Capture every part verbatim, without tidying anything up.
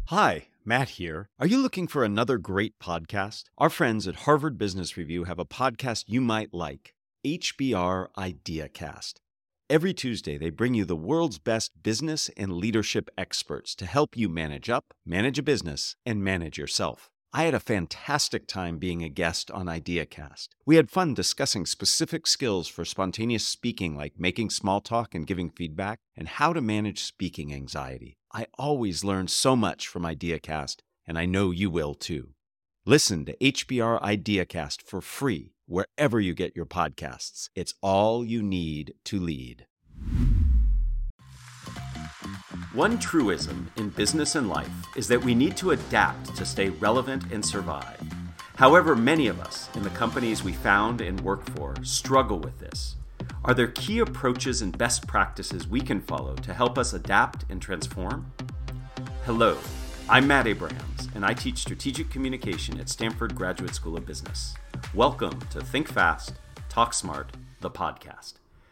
Hi, Matt here. Are you looking for another great podcast? Our friends at Harvard Business Review have a podcast you might like, H B R IdeaCast. Every Tuesday, they bring you the world's best business and leadership experts to help you manage up, manage a business, and manage yourself. I had a fantastic time being a guest on IdeaCast. We had fun discussing specific skills for spontaneous speaking, like making small talk and giving feedback, and how to manage speaking anxiety. I always learn so much from IdeaCast, and I know you will too. Listen to H B R IdeaCast for free wherever you get your podcasts. It's all you need to lead. One truism in business and life is that we need to adapt to stay relevant and survive. However, many of us in the companies we found and work for struggle with this. Are there key approaches and best practices we can follow to help us adapt and transform? Hello, I'm Matt Abrahams, and I teach strategic communication at Stanford Graduate School of Business. Welcome to Think Fast, Talk Smart, the podcast.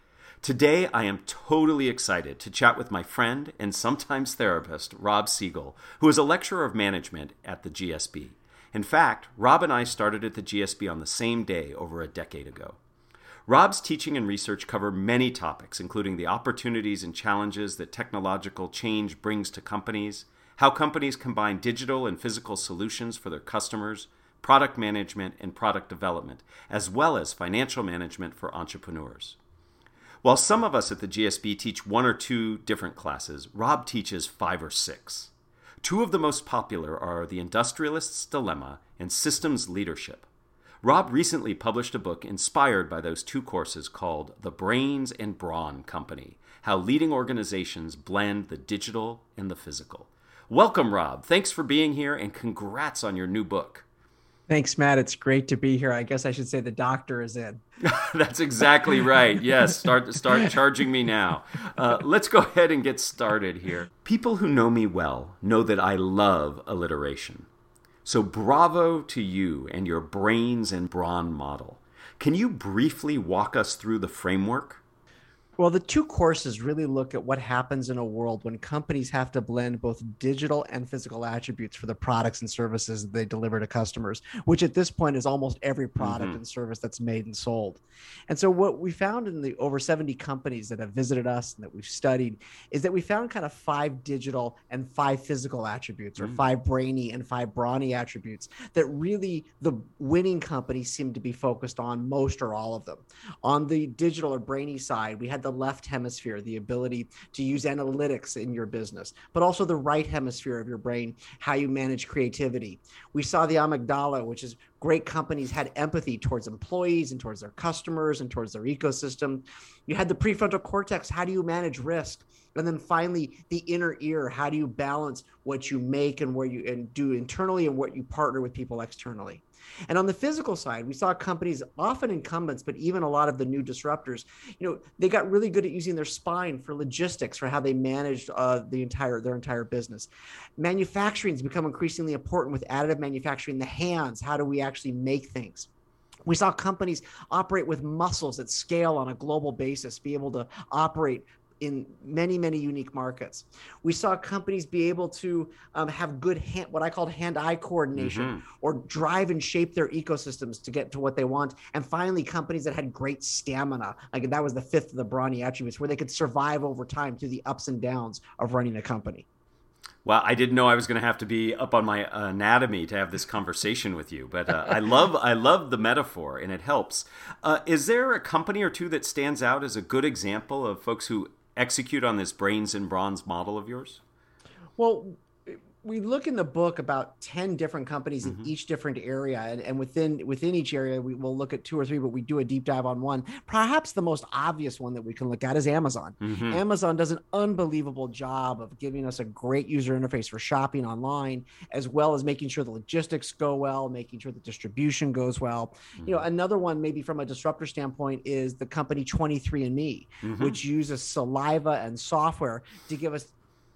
Today, I am totally excited to chat with my friend and sometimes therapist, Rob Siegel, who is a lecturer of management at the G S B. In fact, Rob and I started at the G S B on the same day over a decade ago. Rob's teaching and research cover many topics, including the opportunities and challenges that technological change brings to companies, how companies combine digital and physical solutions for their customers, product management and product development, as well as financial management for entrepreneurs. While some of us at the G S B teach one or two different classes, Rob teaches five or six. Two of the most popular are The Industrialist's Dilemma and Systems Leadership. Rob recently published a book inspired by those two courses called The Brains and Brawn Company, How Leading Organizations Blend the Digital and the Physical. Welcome, Rob. Thanks for being here, and congrats on your new book. Thanks, Matt. It's great to be here. I guess I should say the doctor is in. That's exactly right. Yes, start start charging me now. Uh, let's go ahead and get started here. People who know me well know that I love alliteration. So bravo to you and your brains and brawn model. Can you briefly walk us through the framework? Well, the two courses really look at what happens in a world when companies have to blend both digital and physical attributes for the products and services that they deliver to customers, which at this point is almost every product mm-hmm. and service that's made and sold. And so what we found in the over seventy companies that have visited us and that we've studied is that we found kind of five digital and five physical attributes, or mm-hmm. five brainy and five brawny attributes that really the winning companies seem to be focused on, most or all of them. On the digital or brainy side, we had the left hemisphere, the ability to use analytics in your business, but also the right hemisphere of your brain, how you manage creativity. We saw the amygdala, which is great companies had empathy towards employees and towards their customers and towards their ecosystem. You had the prefrontal cortex, how do you manage risk? And then finally, the inner ear, how do you balance what you make and what you and do internally and what you partner with people externally? And on the physical side, we saw companies, often incumbents, but even a lot of the new disruptors, you know, they got really good at using their spine for logistics, for how they managed uh, the entire their entire business. Manufacturing has become increasingly important with additive manufacturing, the hands. How do we actually make things? We saw companies operate with muscles at scale on a global basis, be able to operate in many, many unique markets. We saw companies be able to um, have good hand, what I called hand-eye coordination, mm-hmm. or drive and shape their ecosystems to get to what they want. And finally, companies that had great stamina. Like that was the fifth of the brawny attributes, where they could survive over time through the ups and downs of running a company. Well, I didn't know I was going to have to be up on my anatomy to have this conversation with you, but uh, I love I love the metaphor, and it helps. Uh, is there a company or two that stands out as a good example of folks who execute on this brains and bronze model of yours? Well, we look in the book about ten different companies mm-hmm. in each different area. And, and within within each area, we will look at two or three, but we do a deep dive on one. Perhaps the most obvious one that we can look at is Amazon. Mm-hmm. Amazon does an unbelievable job of giving us a great user interface for shopping online, as well as making sure the logistics go well, making sure the distribution goes well. Mm-hmm. You know, another one maybe from a disruptor standpoint is the company twenty-three and me, mm-hmm. which uses saliva and software to give us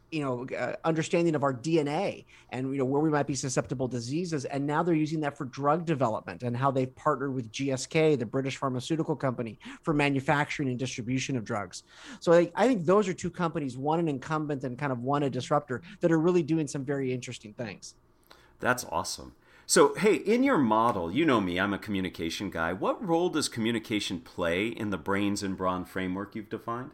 you know, uh, understanding of our D N A and, you know, where we might be susceptible to diseases. And now they're using that for drug development, and how they've partnered with G S K, the British pharmaceutical company, for manufacturing and distribution of drugs. So I, I think those are two companies, one an incumbent and kind of one a disruptor, that are really doing some very interesting things. That's awesome. So, hey, in your model, you know me, I'm a communication guy. What role does communication play in the brains and brawn framework you've defined?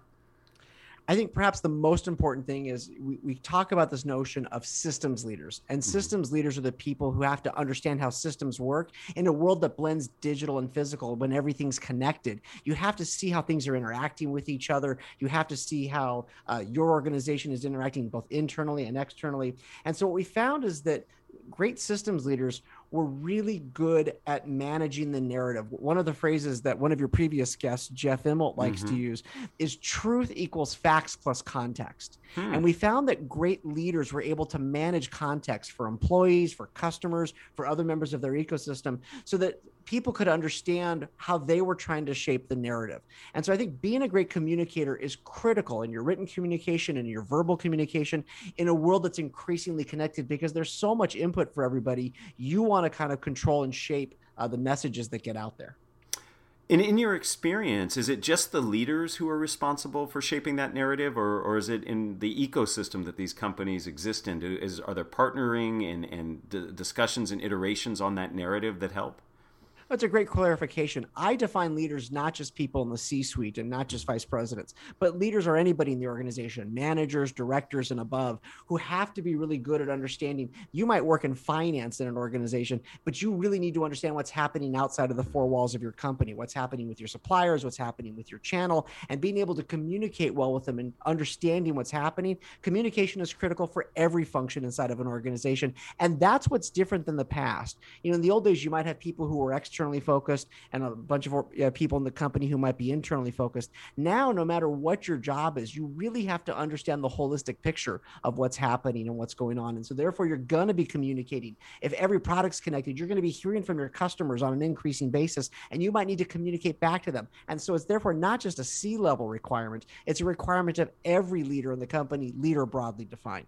I think perhaps the most important thing is we, we talk about this notion of systems leaders, and mm-hmm. systems leaders are the people who have to understand how systems work in a world that blends digital and physical. When everything's connected, you have to see how things are interacting with each other. You have to see how uh, your organization is interacting both internally and externally. And so what we found is that great systems leaders were really good at managing the narrative. One of the phrases that one of your previous guests, Jeff Immelt, likes mm-hmm. to use is truth equals facts plus context. Hmm. And we found that great leaders were able to manage context for employees, for customers, for other members of their ecosystem, so that people could understand how they were trying to shape the narrative. And so I think being a great communicator is critical in your written communication and your verbal communication in a world that's increasingly connected, because there's so much input for everybody. You want to kind of control and shape uh, the messages that get out there. In, in your experience, is it just the leaders who are responsible for shaping that narrative, or, or is it in the ecosystem that these companies exist in? Is, are there partnering and, and d- discussions and iterations on that narrative that help? That's a great clarification. I define leaders not just people in the C-suite and not just vice presidents, but leaders are anybody in the organization, managers, directors, and above, who have to be really good at understanding. You might work in finance in an organization, but you really need to understand what's happening outside of the four walls of your company, what's happening with your suppliers, what's happening with your channel, and being able to communicate well with them and understanding what's happening. Communication is critical for every function inside of an organization. And that's what's different than the past. You know, in the old days, you might have people who were externally focused and a bunch of uh, people in the company who might be internally focused. Now, no matter what your job is, you really have to understand the holistic picture of what's happening and what's going on. And so therefore, you're going to be communicating. If every product's connected, you're going to be hearing from your customers on an increasing basis, and you might need to communicate back to them. And so it's therefore not just a C-level requirement. It's a requirement of every leader in the company, leader broadly defined.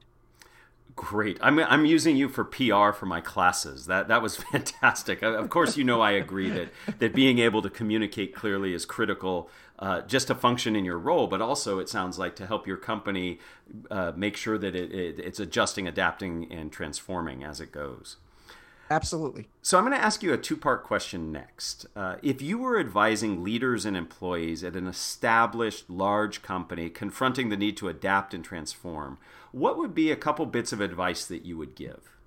Great. I'm I'm using you for P R for my classes. That that was fantastic. Of course, you know I agree that that being able to communicate clearly is critical, uh, just to function in your role, but also it sounds like to help your company uh, make sure that it, it it's adjusting, adapting, and transforming as it goes. Absolutely. So I'm going to ask you a two-part question next. Uh, if you were advising leaders and employees at an established large company confronting the need to adapt and transform, what would be a couple bits of advice that you would give?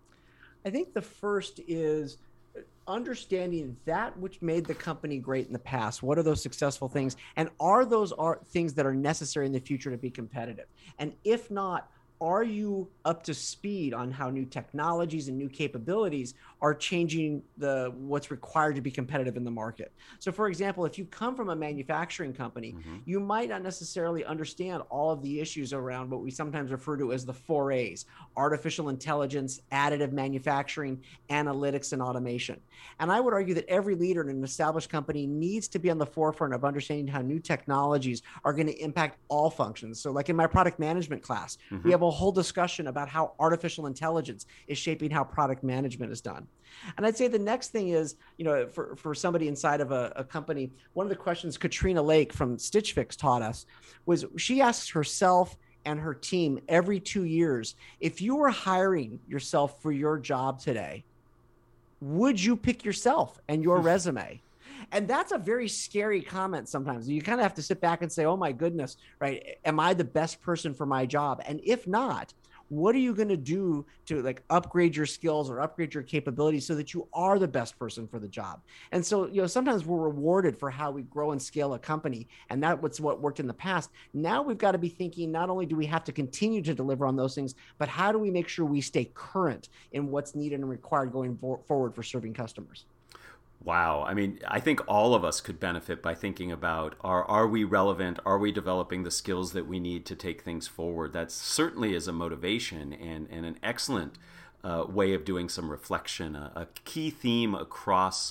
I think the first is understanding that which made the company great in the past. What are those successful things? And are those are things that are necessary in the future to be competitive? And if not, are you up to speed on how new technologies and new capabilities are changing the what's required to be competitive in the market? So for example, if you come from a manufacturing company, mm-hmm. you might not necessarily understand all of the issues around what we sometimes refer to as the four A's: artificial intelligence, additive manufacturing, analytics, and automation. And I would argue that every leader in an established company needs to be on the forefront of understanding how new technologies are going to impact all functions. So like in my product management class, mm-hmm. we have a whole discussion about how artificial intelligence is shaping how product management is done. And I'd say the next thing is, you know, for, for somebody inside of a, a company, one of the questions Katrina Lake from Stitch Fix taught us was she asks herself and her team every two years, if you were hiring yourself for your job today, would you pick yourself and your resume? And that's a very scary comment sometimes. You kind of have to sit back and say, oh my goodness, right? Am I the best person for my job? And if not, what are you going to do to like upgrade your skills or upgrade your capabilities so that you are the best person for the job? And so, you know, sometimes we're rewarded for how we grow and scale a company, and that was what worked in the past. Now we've got to be thinking, not only do we have to continue to deliver on those things, but how do we make sure we stay current in what's needed and required going for- forward for serving customers? Wow. I mean, I think all of us could benefit by thinking about, are are we relevant? Are we developing the skills that we need to take things forward? That certainly is a motivation and, and an excellent uh, way of doing some reflection. A, a key theme across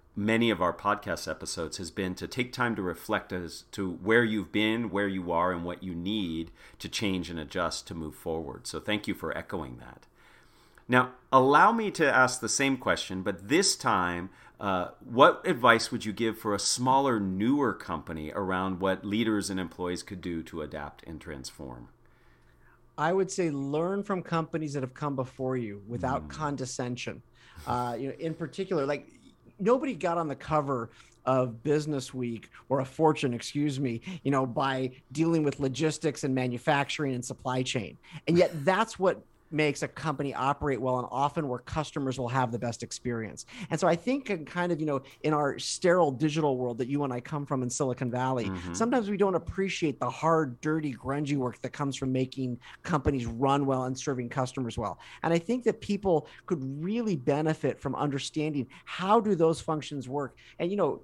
many of our podcast episodes has been to take time to reflect as to where you've been, where you are, and what you need to change and adjust to move forward. So thank you for echoing that. Now, allow me to ask the same question, but this time, uh, what advice would you give for a smaller, newer company around what leaders and employees could do to adapt and transform? I would say learn from companies that have come before you without mm. condescension. Uh, you know, in particular, like nobody got on the cover of Business Week or a Fortune, excuse me, you know, by dealing with logistics and manufacturing and supply chain. And yet that's what makes a company operate well, and often where customers will have the best experience. And so I think kind of, you know, in our sterile digital world that you and I come from in Silicon Valley, mm-hmm. sometimes we don't appreciate the hard, dirty, grungy work that comes from making companies run well and serving customers well. And I think that people could really benefit from understanding how do those functions work. And, you know,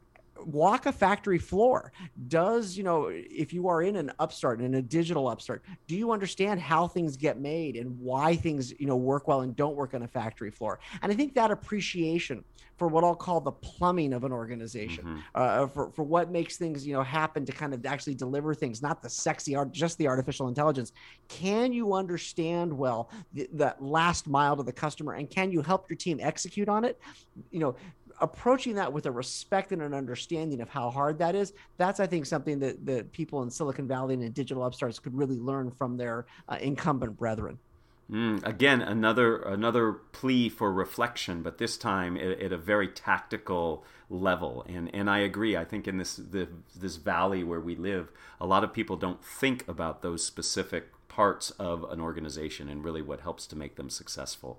walk a factory floor. Does, you know, if you are in an upstart, in a digital upstart, do you understand how things get made and why things, you know, work well and don't work on a factory floor? And I think that appreciation for what I'll call the plumbing of an organization, mm-hmm. uh, for, for what makes things, you know, happen to kind of actually deliver things, not the sexy art, just the artificial intelligence. Can you understand well the, that last mile to the customer, and can you help your team execute on it? You know, approaching that with a respect and an understanding of how hard that is, that's, I think, something that, that people in Silicon Valley and in digital upstarts could really learn from their uh, incumbent brethren. Mm, again, another another plea for reflection, but this time at, at a very tactical level. And and I agree. I think in this the, this valley where we live, a lot of people don't think about those specific parts of an organization and really what helps to make them successful.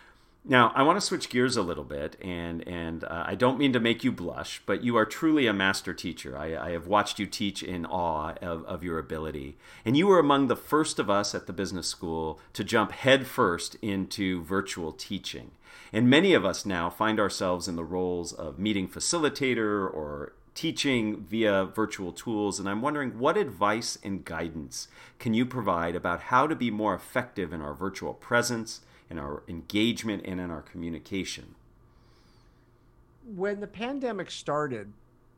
Now, I want to switch gears a little bit, and and uh, I don't mean to make you blush, but you are truly a master teacher. I, I have watched you teach in awe of, of your ability. And you were among the first of us at the business school to jump headfirst into virtual teaching. And many of us now find ourselves in the roles of meeting facilitator or teaching via virtual tools. And I'm wondering, what advice and guidance can you provide about how to be more effective in our virtual presence, in our engagement, and in our communication? When the pandemic started,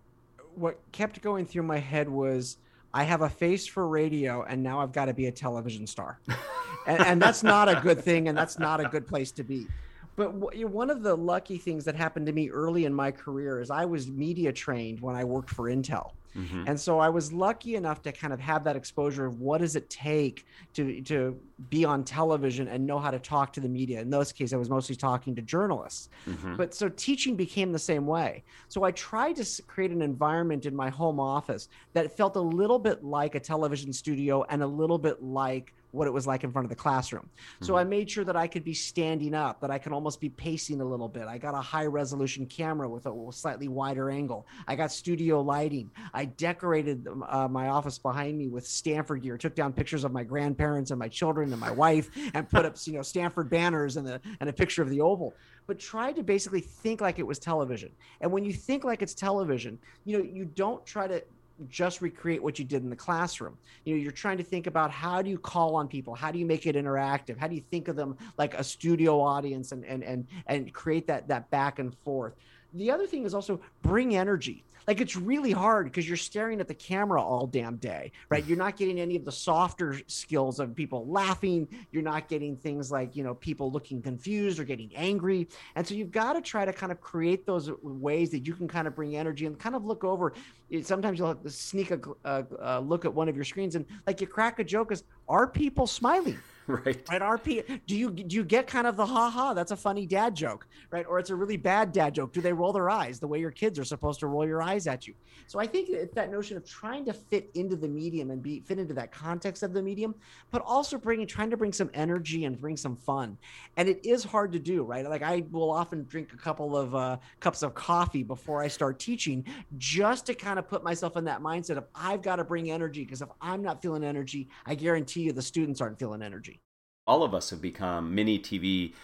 what kept going through my head was, I have a face for radio and now I've got to be a television star. and, and that's not a good thing. And that's not a good place to be. But w- one of the lucky things that happened to me early in my career is I was media trained when I worked for Intel. Mm-hmm. And so I was lucky enough to kind of have that exposure of what does it take to to be on television and know how to talk to the media. In those cases, I was mostly talking to journalists. Mm-hmm. But so teaching became the same way. So I tried to create an environment in my home office that felt a little bit like a television studio and a little bit like what it was like in front of the classroom. Mm-hmm. So I made sure that I could be standing up, that I could almost be pacing a little bit. I got a high resolution camera with a slightly wider angle. I got studio lighting. I decorated uh, my office behind me with Stanford gear, took down pictures of my grandparents and my children and my wife, and put up, you know, Stanford banners and, the, and a picture of the Oval. But tried to basically think like it was television. And when you think like it's television, you know, you don't try to just recreate what you did in the classroom. You know, you're trying to think about how do you call on people? How do you make it interactive? How do you think of them like a studio audience and and and and create that that back and forth? The other thing is also bring energy. Like, it's really hard because you're staring at the camera all damn day, right? You're not getting any of the softer skills of people laughing. You're not getting things like, you know, people looking confused or getting angry. And so you've got to try to kind of create those ways that you can kind of bring energy and kind of look over. Sometimes you'll have to sneak a, a, a look at one of your screens and like you crack a joke is, are people smiling? Right. Right. R P. Do you do you get kind of the ha ha? That's a funny dad joke, right? Or it's a really bad dad joke. Do they roll their eyes the way your kids are supposed to roll your eyes at you? So I think it's that notion of trying to fit into the medium and be fit into that context of the medium, but also bringing trying to bring some energy and bring some fun. And it is hard to do, right? Like I will often drink a couple of uh, cups of coffee before I start teaching, just to kind of put myself in that mindset of I've got to bring energy, because if I'm not feeling energy, I guarantee you the students aren't feeling energy. All of us have become mini T V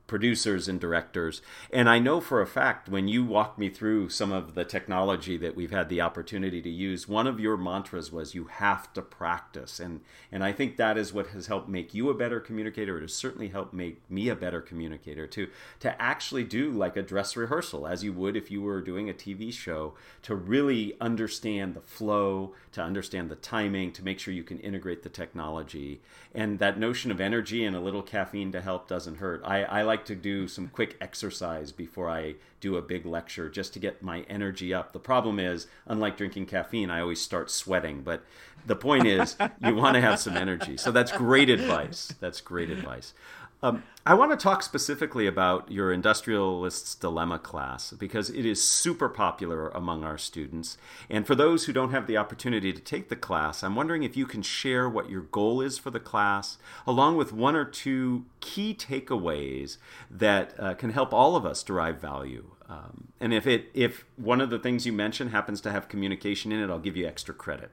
producers and directors. And I know for a fact, when you walked me through some of the technology that we've had the opportunity to use, one of your mantras was you have to practice. And and I think that is what has helped make you a better communicator. It has certainly helped make me a better communicator, to, to actually do like a dress rehearsal, as you would if you were doing a T V show, to really understand the flow, to understand the timing, to make sure you can integrate the technology. And that notion of energy and a little caffeine to help doesn't hurt. I, I like to do some quick exercise before I do a big lecture just to get my energy up. The problem is, unlike drinking caffeine, I always start sweating. But the point is, you want to have some energy. So that's great advice. That's great advice. Um, I want to talk specifically about your Industrialist's Dilemma class, because it is super popular among our students. And for those who don't have the opportunity to take the class, I'm wondering if you can share what your goal is for the class, along with one or two key takeaways that uh, can help all of us derive value. Um, and if it if one of the things you mentioned happens to have communication in it, I'll give you extra credit.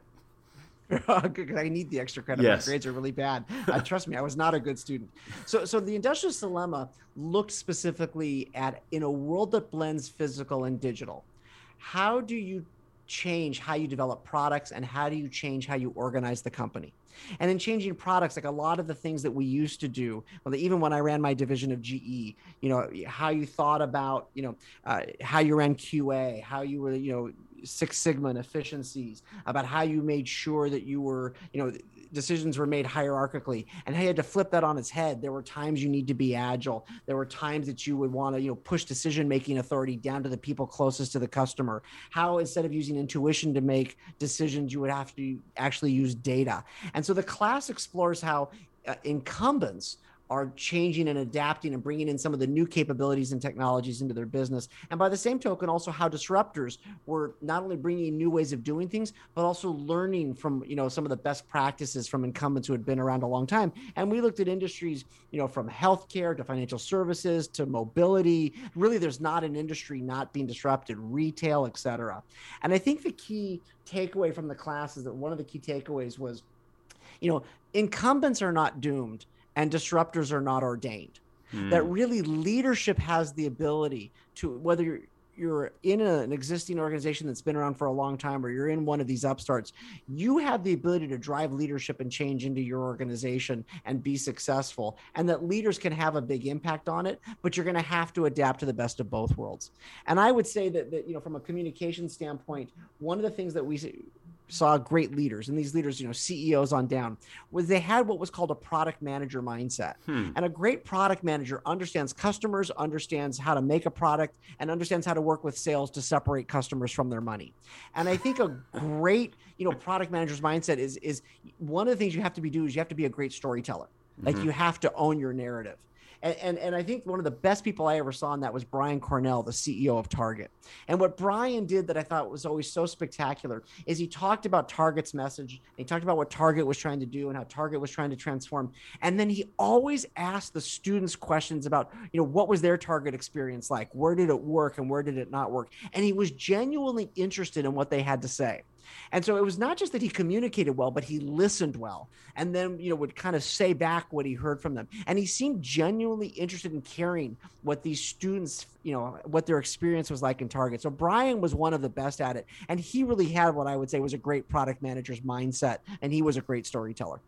I need the extra credit. Yes. My grades are really bad. Uh, trust me, I was not a good student. So, so the Industrialist Dilemma looked specifically at, in a world that blends physical and digital, how do you change how you develop products, and how do you change how you organize the company? And in changing products, like a lot of the things that we used to do, well, even when I ran my division of G E, you know, how you thought about, you know, uh, how you ran Q A, how you were, you know, Six Sigma and efficiencies, about how you made sure that you were, you know, decisions were made hierarchically, and how you had to flip that on its head. There were times you need to be agile. There were times that you would want to, you know, push decision-making authority down to the people closest to the customer. How, instead of using intuition to make decisions, you would have to actually use data. And so the class explores how uh, incumbents are changing and adapting and bringing in some of the new capabilities and technologies into their business. And by the same token, also how disruptors were not only bringing new ways of doing things, but also learning from, you know, some of the best practices from incumbents who had been around a long time. And we looked at industries, you know, from healthcare to financial services to mobility. Really, there's not an industry not being disrupted, retail, et cetera. And I think the key takeaway from the class is that one of the key takeaways was, you know, incumbents are not doomed, and disruptors are not ordained. Mm. That really leadership has the ability to, whether you're, you're in a, an existing organization that's been around for a long time, or you're in one of these upstarts, you have the ability to drive leadership and change into your organization and be successful. And that leaders can have a big impact on it, but you're going to have to adapt to the best of both worlds. And I would say that, that, you know, from a communication standpoint, one of the things that we saw great leaders, and these leaders, you know, C E Os on down, was they had what was called a product manager mindset. Hmm. And a great product manager understands customers, understands how to make a product, and understands how to work with sales to separate customers from their money. And I think a great, you know, product manager's mindset is, is one of the things you have to be doing is you have to be a great storyteller. Like mm-hmm. you have to own your narrative. And, and and I think one of the best people I ever saw in that was Brian Cornell, the C E O of Target. And what Brian did that I thought was always so spectacular is he talked about Target's message. He talked about what Target was trying to do and how Target was trying to transform. And then he always asked the students questions about, you know, what was their Target experience like? Where did it work and where did it not work? And he was genuinely interested in what they had to say. And so it was not just that he communicated well, but he listened well, and then, you know, would kind of say back what he heard from them. And he seemed genuinely interested in caring what these students, you know, what their experience was like in Target. So Brian was one of the best at it. And he really had what I would say was a great product manager's mindset. And he was a great storyteller.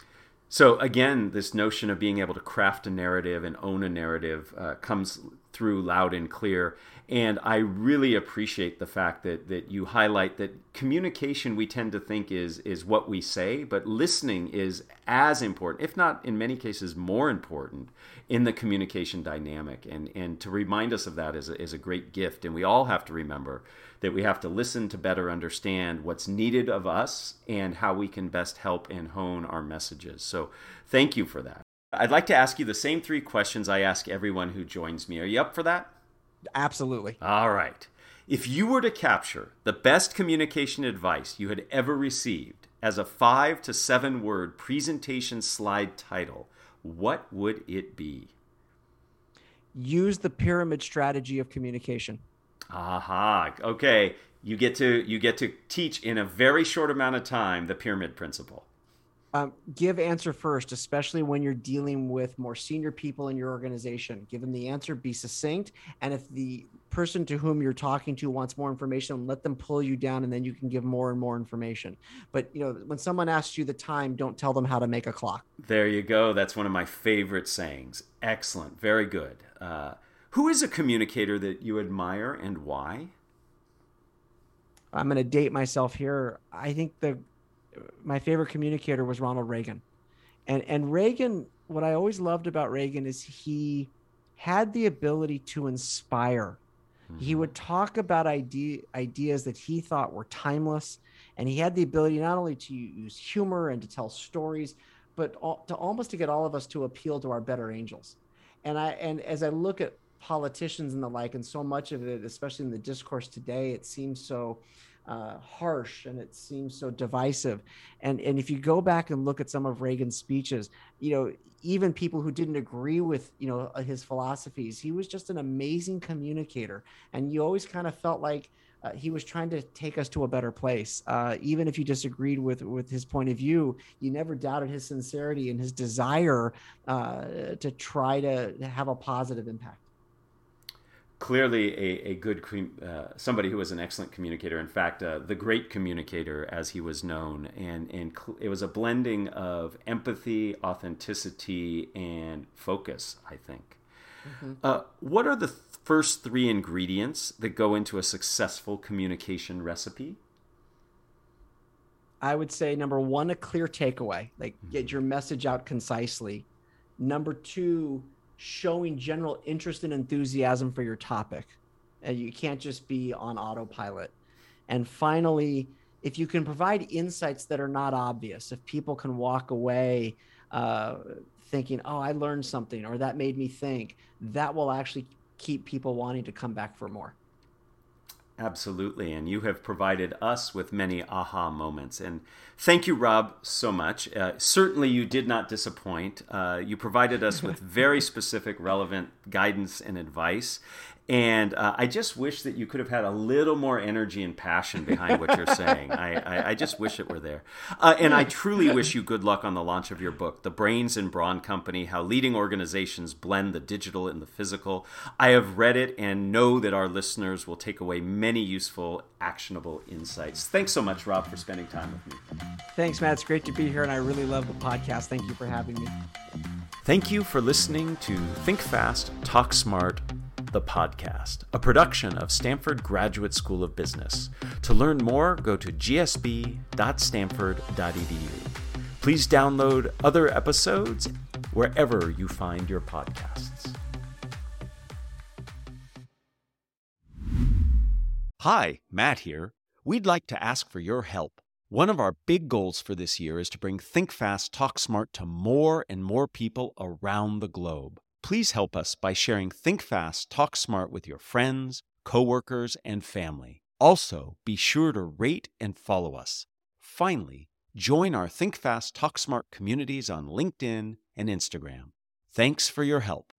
So again, this notion of being able to craft a narrative and own a narrative uh, comes through loud and clear. And I really appreciate the fact that that you highlight that communication, we tend to think is is what we say, but listening is as important, if not in many cases more important, in the communication dynamic. And and to remind us of that is a, is a great gift. And we all have to remember that we have to listen to better understand what's needed of us and how we can best help and hone our messages. So thank you for that. I'd like to ask you the same three questions I ask everyone who joins me. Are you up for that? Absolutely. All right. If you were to capture the best communication advice you had ever received as a five to seven word presentation slide title, what would it be? Use the pyramid strategy of communication. Aha. Okay. You get to you get to teach in a very short amount of time the pyramid principle. Um, give answer first, especially when you're dealing with more senior people in your organization. Give them the answer, be succinct. And if the person to whom you're talking to wants more information, let them pull you down, and then you can give more and more information. But you know, when someone asks you the time, don't tell them how to make a clock. There you go. That's one of my favorite sayings. Excellent. Very good. Uh, who is a communicator that you admire and why? I'm going to date myself here. I think the my favorite communicator was Ronald Reagan. And and Reagan, what I always loved about Reagan is he had the ability to inspire. Mm-hmm. He would talk about idea, ideas that he thought were timeless. And he had the ability not only to use humor and to tell stories, but all, to almost to get all of us to appeal to our better angels. And I and as I look at politicians and the like, and so much of it, especially in the discourse today, it seems so uh, harsh and it seems so divisive. And and if you go back and look at some of Reagan's speeches, you know, even people who didn't agree with, you know, his philosophies, he was just an amazing communicator. And you always kind of felt like uh, he was trying to take us to a better place. Uh, even if you disagreed with, with his point of view, you never doubted his sincerity and his desire uh, to try to have a positive impact. Clearly a, a good, uh, somebody who was an excellent communicator. In fact, uh, the great communicator, as he was known. And, and cl- it was a blending of empathy, authenticity, and focus, I think. Mm-hmm. Uh, what are the th- first three ingredients that go into a successful communication recipe? I would say number one, a clear takeaway, like mm-hmm. get your message out concisely. Number two, showing general interest and enthusiasm for your topic. And you can't just be on autopilot. And finally, if you can provide insights that are not obvious, if people can walk away uh, thinking, oh, I learned something, or that made me think, that will actually keep people wanting to come back for more. Absolutely. And you have provided us with many aha moments. And thank you, Rob, so much. Uh, certainly you did not disappoint. Uh, you provided us with very specific, relevant guidance and advice. And uh, I just wish that you could have had a little more energy and passion behind what you're saying. I, I, I just wish it were there. Uh, and I truly wish you good luck on the launch of your book, The Brains and Brawn Company, How Leading Organizations Blend the Digital and the Physical. I have read it and know that our listeners will take away many useful, actionable insights. Thanks so much, Rob, for spending time with me. Thanks, Matt. It's great to be here, and I really love the podcast. Thank you for having me. Thank you for listening to Think Fast, Talk Smart, the podcast, a production of Stanford Graduate School of Business. To learn more, go to g s b dot stanford dot e d u. Please download other episodes wherever you find your podcasts. Hi, Matt here. We'd like to ask for your help. One of our big goals for this year is to bring Think Fast, Talk Smart to more and more people around the globe. Please help us by sharing Think Fast, Talk Smart with your friends, coworkers, and family. Also, be sure to rate and follow us. Finally, join our Think Fast, Talk Smart communities on LinkedIn and Instagram. Thanks for your help.